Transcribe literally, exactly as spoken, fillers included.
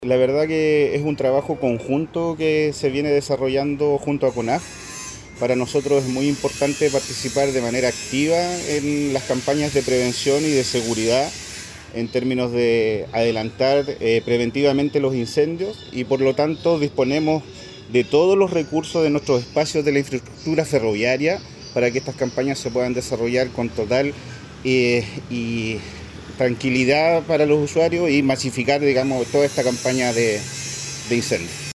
La verdad que es un trabajo conjunto que se viene desarrollando junto a CONAF. Para nosotros es muy importante participar de manera activa en las campañas de prevención y de seguridad en términos de adelantar eh, preventivamente los incendios, y por lo tanto disponemos de todos los recursos de nuestros espacios de la infraestructura ferroviaria para que estas campañas se puedan desarrollar con total eh, y tranquilidad para los usuarios y masificar, digamos, toda esta campaña de, de incendios.